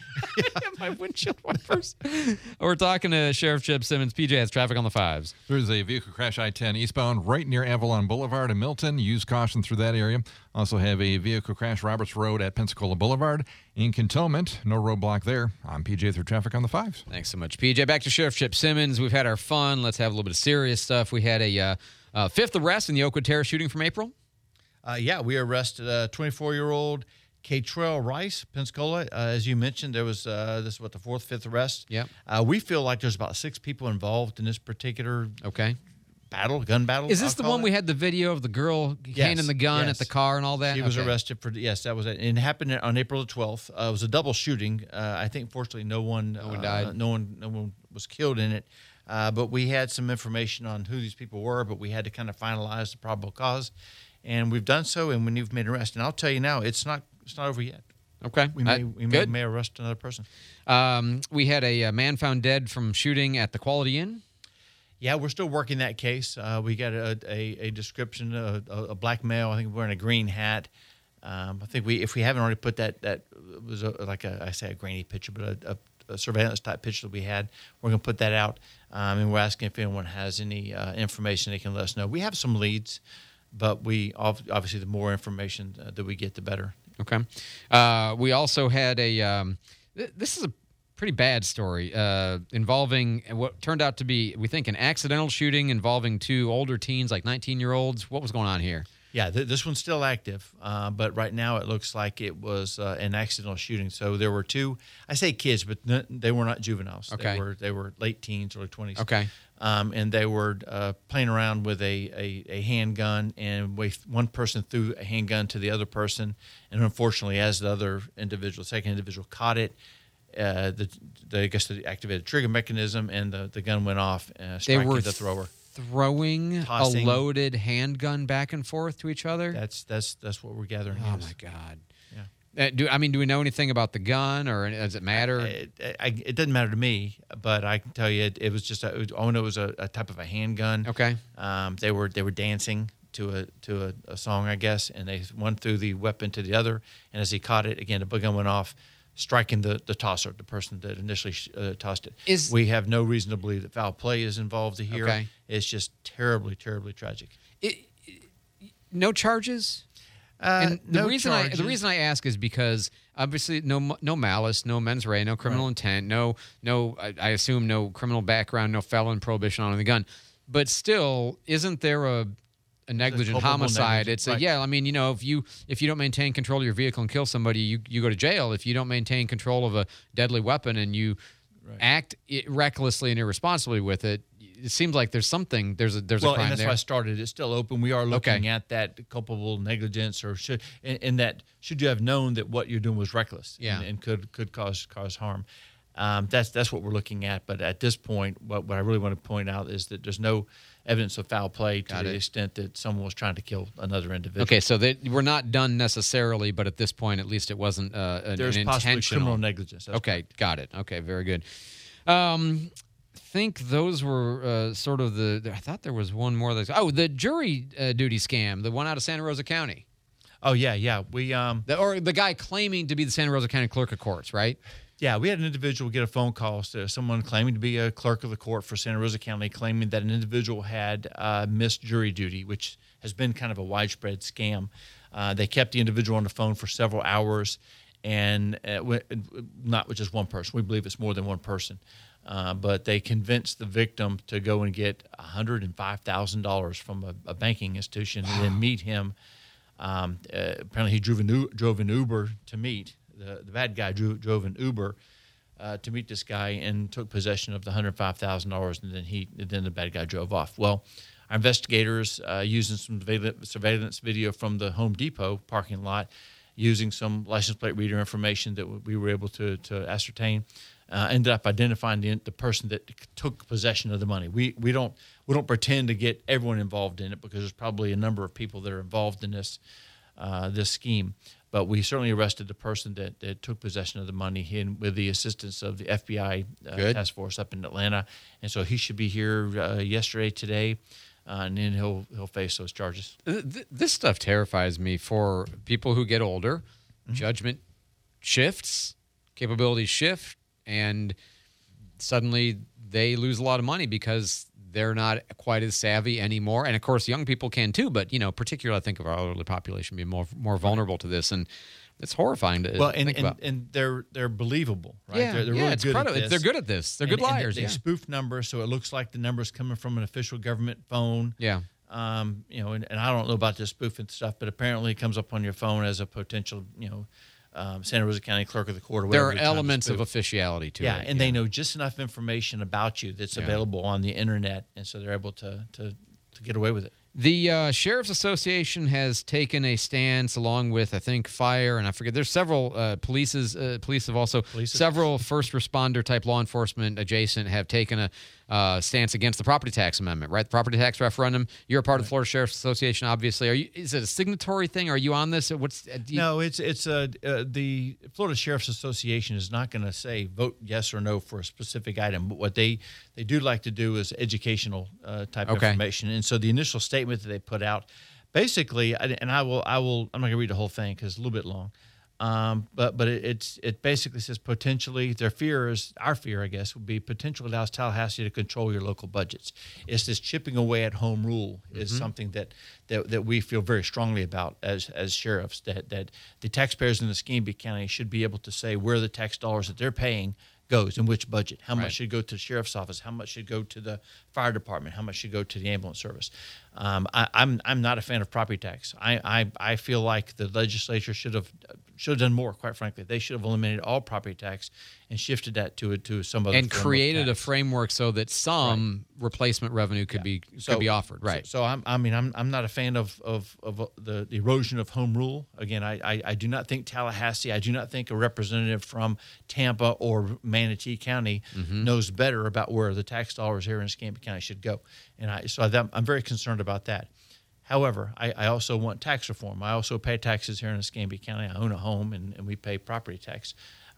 My windshield wipers. We're talking to Sheriff Chip Simmons. P J has traffic on the fives. There's a vehicle crash I ten eastbound right near Avalon Boulevard in Milton. Use caution through that area. Also have a vehicle crash Roberts Road at Pensacola Boulevard. In Cantonment, no roadblock there. I'm P J through traffic on the fives. Thanks so much, P J. Back to Sheriff Chip Simmons. We've had our fun. Let's have a little bit of serious stuff. We had a uh, uh, fifth arrest in the Oakwood Terrace shooting from April. Uh, yeah, we arrested a twenty-four-year-old Kaytrell Rice, Pensacola. Uh, as you mentioned, there was uh, this is what the fourth, fifth arrest. Yep. Uh, we feel like there's about six people involved in this particular okay battle, gun battle. Is this I'll the call one it. we had the video of the girl Yes, handing the gun yes. at the car and all that? She was Okay. arrested for yes, that was it. And it happened on April the twelfth. Uh, it was a double shooting. Uh, I think fortunately no one, no one uh, died. no one, no one was killed in it. Uh, but we had some information on who these people were, but we had to kind of finalize the probable cause, and we've done so, and we've made an arrest. And I'll tell you now, it's not it's not over yet. Okay, We may Uh, we may, good. may arrest another person. Um, we had a, uh man found dead from shooting at the Quality Inn. Yeah, we're still working that case. Uh, we got a, a, a description, a, a, a black male, I think wearing a green hat. Um, I think we, if we haven't already put that, that was a, like a, I say a grainy picture, but a, a, a surveillance type picture that we had. We're going to put that out, um, and we're asking if anyone has any uh, information they can let us know. We have some leads, but we obviously the more information uh, that we get, the better. Okay. Uh, we also had a. Um, th- this is a pretty bad story uh, involving what turned out to be, we think, an accidental shooting involving two older teens, like nineteen-year-olds. What was going on here? Yeah, th- this one's still active, uh, but right now it looks like it was uh, an accidental shooting. So there were two, I say kids, but n- they were not juveniles. Okay. They were they were late teens, early twenties. Okay. Um, and they were uh, playing around with a, a, a handgun, and we, one person threw a handgun to the other person, and unfortunately, as the other individual, second individual, caught it, uh, the, the I guess the activated trigger mechanism, and the, the gun went off, uh, They striking were the thrower. throwing Tossing. a loaded handgun back and forth to each other. That's that's that's what we're gathering. Oh yes. my God. Yeah. Uh, do I mean? Do we know anything about the gun, or does it matter? It, I, it doesn't matter to me, but I can tell you it, it was just a, it was, I know it was a, a type of a handgun. Okay. Um, they were they were dancing to a to a, a song, I guess, and they one threw the weapon to the other, and as he caught it, again, the gun went off, striking the, the tosser, the person that initially uh, tossed it. Is- we have no reason to believe that foul play is involved here. Okay. It's just terribly, terribly tragic. No charges? Uh, and the no reason I the charges. reason I ask is because obviously no no malice, no mens rea, no criminal Right. intent, no no I, I assume no criminal background, no felon prohibition on the gun. But still, isn't there a a negligent culpable homicide? negligence, It's a right. yeah. I mean, you know, if you if you don't maintain control of your vehicle and kill somebody, you you go to jail. If you don't maintain control of a deadly weapon and you act i- recklessly and irresponsibly with it, it seems like there's something there's a there's well, a crime and that's there. why I started. It's still open. We are looking Okay. at that culpable negligence, or should in, in that should you have known that what you're doing was reckless, Yeah. and, and could could cause cause harm. Um, that's that's what we're looking at. But at this point, what, what I really want to point out is that there's no evidence of foul play to Got the it. extent that someone was trying to kill another individual. Okay, so they, we're not done necessarily, but at this point, at least it wasn't uh, an, There's an possibly intentional criminal negligence. That's okay, got it. Okay, very good. Um, think those were uh, sort of the. I thought there was one more. That's, oh, the jury uh, duty scam, the one out of Santa Rosa County. Oh yeah, yeah. We um, the, or the guy claiming to be the Santa Rosa County Clerk of Courts, right? Yeah, we had an individual get a phone call, to someone claiming to be a clerk of the court for Santa Rosa County, claiming that an individual had uh, missed jury duty, which has been kind of a widespread scam. Uh, they kept the individual on the phone for several hours, and uh, w- not with just one person. We believe it's more than one person. Uh, but they convinced the victim to go and get one hundred five thousand dollars from a, a banking institution and then meet him. Um, uh, apparently, he drove an, U- drove an Uber to meet. The, the bad guy drove, drove an Uber uh, to meet this guy and took possession of the one hundred five thousand dollars, and then he then the bad guy drove off. Well, our investigators, uh, using some surveillance video from the Home Depot parking lot, using some license plate reader information that we were able to, to ascertain, uh, ended up identifying the, the person that took possession of the money. We we don't we don't pretend to get everyone involved in it because there's probably a number of people that are involved in this uh, this scheme. But we certainly arrested the person that, that took possession of the money in, with the assistance of the F B I uh, Good. task force up in Atlanta. And so he should be here uh, yesterday, today, uh, and then he'll he'll face those charges. Th- th- This stuff terrifies me for people who get older. Judgment shifts, capabilities shift, and suddenly they lose a lot of money because they're not quite as savvy anymore. And of course, young people can too, but you know, particularly I think of our elderly population being more more vulnerable to this, and it's horrifying to Well, and, think and, about. and they're they're believable, right? Yeah, they're, they're yeah, really it's good at credible. this. They're good at this. They're good And- and liars, They yeah. spoof numbers, so it looks like the numbers coming from an official government phone. Yeah. Um, you know, and, and I don't know about this spoofing stuff, but apparently it comes up on your phone as a potential, you know, um, Santa Rosa County Clerk of the Court. Or There whatever are you're trying to elements of spoof. officiality to yeah, it. and they know just enough information about you that's Yeah. available on the internet, and so they're able to to, to get away with it. The uh, Sheriff's Association has taken a stance along with, I think, fire, and I forget. There's several uh, polices. Uh, police have also Polices. several first responder type law enforcement adjacent have taken a uh, stance against the property tax amendment. Right, the property tax referendum. You're a part of the Florida Sheriff's Association, obviously. Are you? Is it a signatory thing? Are you on this? What's uh, do you, No, it's it's uh, uh, the Florida Sheriff's Association is not going to say vote yes or no for a specific item, but what they they do like to do is educational uh, type Okay. information. And so the initial statement that they put out, basically, and I will I will I'm not going to read the whole thing because it's a little bit long. Um, but but it, it's it basically says potentially their fear is our fear I guess would be potentially allows Tallahassee to control your local budgets. It's this chipping away at home rule is Mhm. something that, that that we feel very strongly about as as sheriffs, that that the taxpayers in the Escambia County should be able to say where the tax dollars that they're paying goes in which budget. How Right. much should go to the sheriff's office? How much should go to the fire department? How much should go to the ambulance service? Um, I, I'm I'm not a fan of property tax. I, I I feel like the legislature should have should have done more. Quite frankly, they should have eliminated all property tax and shifted that to to some other and form of created a tax. framework so that some replacement revenue could be So- could be offered. Right. So, so I'm, I mean, I'm, I'm not a fan of, of, of the, the erosion of home rule. Again, I, I, I do not think Tallahassee, I do not think a representative from Tampa or Manatee County Mhm. knows better about where the tax dollars here in Escambia County should go. And I, so I'm, I'm very concerned about that. However, I, I also want tax reform. I also pay taxes here in Escambia County. I own a home and, and we pay property tax.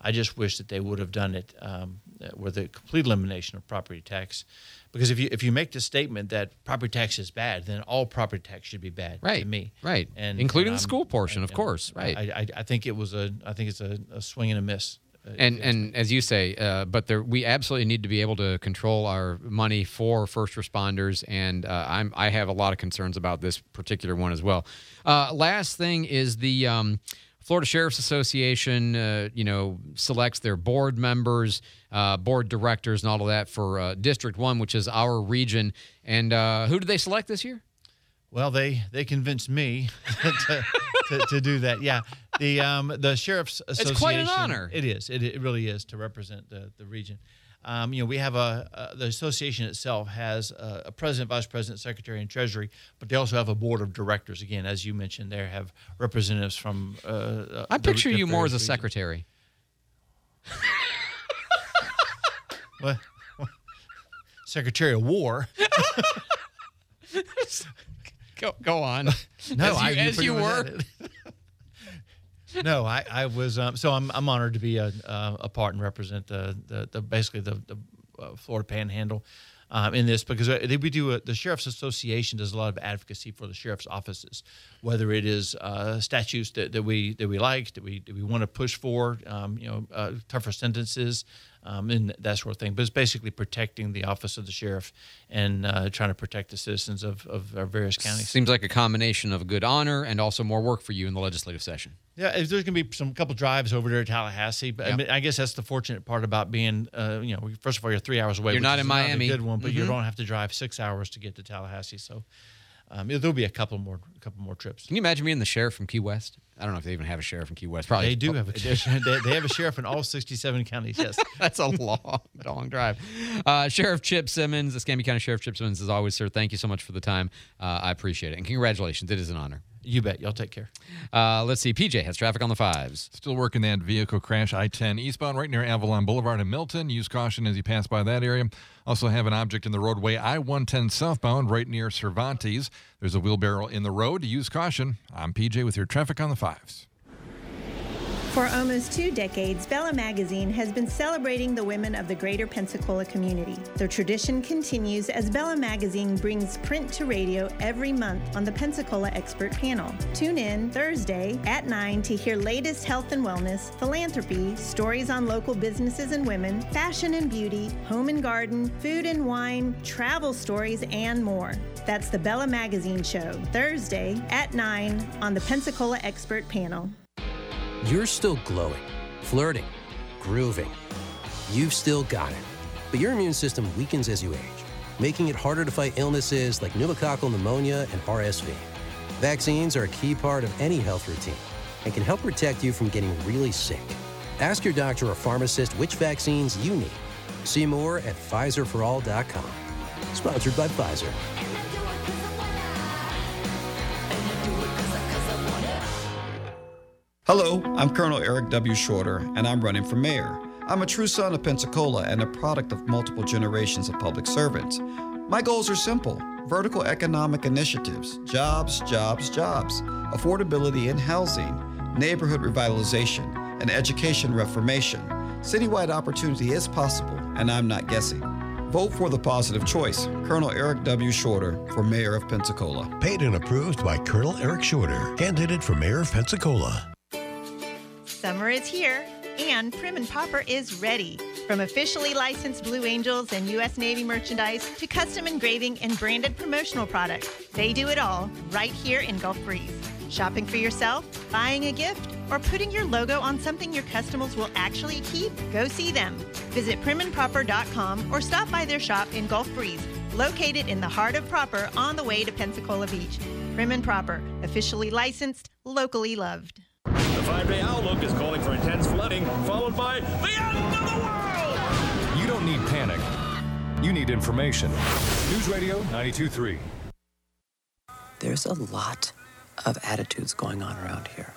I just wish that they would have done it um, with a complete elimination of property tax. Because if you if you make the statement that property tax is bad, then all property tax should be bad Right. to me. Right. And Including and the I'm- school portion, and- of course. Right. I, I I think it was a I think it's a, a swing and a miss. Uh, And and as you say, uh, but there, we absolutely need to be able to control our money for first responders, and uh, I'm I have a lot of concerns about this particular one as well. Uh, last thing is the um, Florida Sheriff's Association, uh, you know, selects their board members, uh, board directors, and all of that for uh, District One, which is our region. And uh, who did they select this year? Well, they they convinced me to, to, to do that. Yeah, the um, the Sheriff's Association. It's quite an honor. It is. It, it really is to represent the, the region. Um, you know, we have a uh, the association itself has a, a president, vice president, secretary, and treasury, but they also have a board of directors. Again, as you mentioned, they have representatives from. Uh, I the- picture the you more as a various regions. secretary. What? Secretary of War. Go go on. No, as I you, as pretty you much were. had it. No, I, I was um, so I'm I'm honored to be a uh, a part and represent the the, the basically the, the uh, Florida Panhandle um, in this because we do a, the Sheriff's Association does a lot of advocacy for the sheriff's offices, whether it is uh, statutes that, that we that we like that we that we want to push for, um, you know, uh, tougher sentences. Um, and that sort of thing. But it's basically protecting the office of the sheriff and uh, trying to protect the citizens of, of our various counties. Seems like a combination of good honor and also more work for you in the legislative session. Yeah, if there's going to be some couple drives over there to Tallahassee, but I, Yeah. mean, I guess that's the fortunate part about being, uh, you know, first of all, you're three hours away. You're which not is in Miami. a good one, but you Mhm. don't have to drive six hours to get to Tallahassee. So um, there'll be a couple more, a couple more trips. Can you imagine being the sheriff from Key West? I don't know if they even have a sheriff in Key West. Probably They do have a they, they have a sheriff in all sixty-seven counties. Yes, that's a long, long drive. Uh, Sheriff Chip Simmons, Escambia County Sheriff Chip Simmons, as always, sir. Thank you so much for the time. Uh, I appreciate it, and congratulations. It is an honor. You bet. Y'all take care. Uh, let's see. P J has traffic on the fives. Still working that vehicle crash, I ten eastbound right near Avalon Boulevard in Milton. Use caution as you pass by that area. Also have an object in the roadway, I one ten southbound right near Cervantes. There's a wheelbarrow in the road. Use caution. I'm P J with your traffic on the fives. For almost two decades, Bella Magazine has been celebrating the women of the greater Pensacola community. The tradition continues as Bella Magazine brings print to radio every month on the Pensacola Expert Panel. Tune in Thursday at nine to hear latest health and wellness, philanthropy, stories on local businesses and women, fashion and beauty, home and garden, food and wine, travel stories, and more. That's the Bella Magazine Show, Thursday at nine on the Pensacola Expert Panel. You're still glowing, flirting, grooving. You've still got it. But your immune system weakens as you age, making it harder to fight illnesses like pneumococcal pneumonia and R S V. Vaccines are a key part of any health routine and can help protect you from getting really sick. Ask your doctor or pharmacist which vaccines you need. See more at Pfizer for all dot com. Sponsored by Pfizer. Hello, I'm Colonel Eric W. Shorter, and I'm running for mayor. I'm a true son of Pensacola and a product of multiple generations of public servants. My goals are simple: vertical economic initiatives, jobs, jobs, jobs, affordability in housing, neighborhood revitalization, and education reformation. Citywide opportunity is possible, and I'm not guessing. Vote for the positive choice, Colonel Eric W. Shorter, for mayor of Pensacola. Paid and approved by Colonel Eric Shorter, candidate for mayor of Pensacola. Summer is here, and Prim and Popper is ready. From officially licensed Blue Angels and U S Navy merchandise to custom engraving and branded promotional products, they do it all right here in Gulf Breeze. Shopping for yourself, buying a gift, or putting your logo on something your customers will actually keep? Go see them. Visit prim and proper dot com or stop by their shop in Gulf Breeze, located in the heart of Proper on the way to Pensacola Beach. Prim and Proper, officially licensed, locally loved. The five-day outlook is calling for intense flooding, followed by the end of the world! You don't need panic. You need information. News Radio ninety-two point three. There's a lot of attitudes going on around here.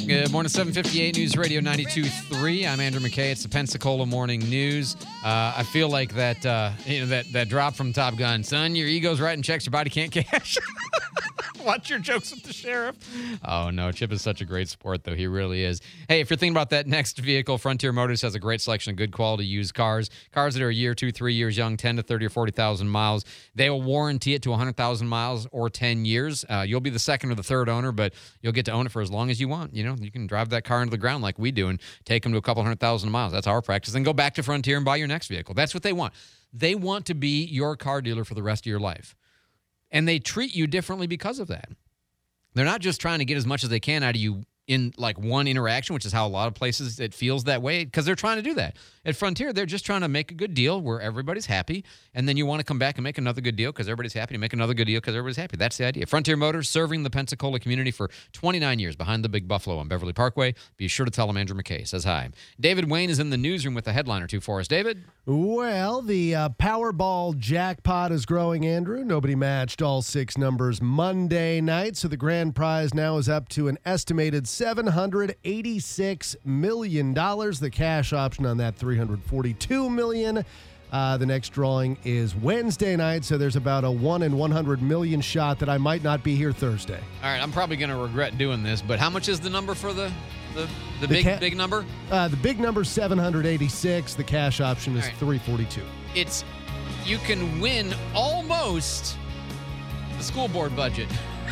Good morning, seven fifty-eight News Radio ninety-two point three. I'm Andrew McKay. It's the Pensacola Morning News. Uh, I feel like that, uh, you know, that that drop from Top Gun, son. Your ego's writing checks your body can't cash. Watch your jokes with the sheriff. Oh, no. Chip is such a great sport, though. He really is. Hey, if you're thinking about that next vehicle, Frontier Motors has a great selection of good quality used cars. Cars that are a year, two, three years young, ten to thirty or forty thousand miles. They will warranty it to one hundred thousand miles or ten years. Uh, you'll be the second or the third owner, but you'll get to own it for as long as you want. You know, you can drive that car into the ground like we do and take them to a couple hundred thousand miles. That's our practice. Then go back to Frontier and buy your next vehicle. That's what they want. They want to be your car dealer for the rest of your life. And they treat you differently because of that. They're not just trying to get as much as they can out of you in like one interaction, which is how a lot of places it feels that way, because they're trying to do that. At Frontier, they're just trying to make a good deal where everybody's happy, and then you want to come back and make another good deal because everybody's happy, to make another good deal because everybody's happy. That's the idea. Frontier Motors, serving the Pensacola community for twenty-nine years behind the Big Buffalo on Beverly Parkway. Be sure to tell them Andrew McKay says hi. David Wayne is in the newsroom with a headline or two for us. David? Well, the uh, Powerball jackpot is growing, Andrew. Nobody matched all six numbers Monday night, so the grand prize now is up to an estimated seven hundred eighty-six million dollars. The cash option on that, three hundred forty-two million dollars. Uh, the next drawing is Wednesday night, so there's about a one in one hundred million shot that I might not be here Thursday. All right, I'm probably going to regret doing this, but how much is the number for the the, the, the big ca- big number? Uh, the big number is seven hundred eighty-six. The cash option is right. three forty-two. It's you can win almost the school board budget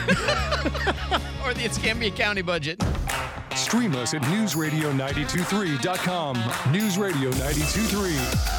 or the Escambia County budget. Stream us at news radio nine two three dot com. News Radio ninety-two point three.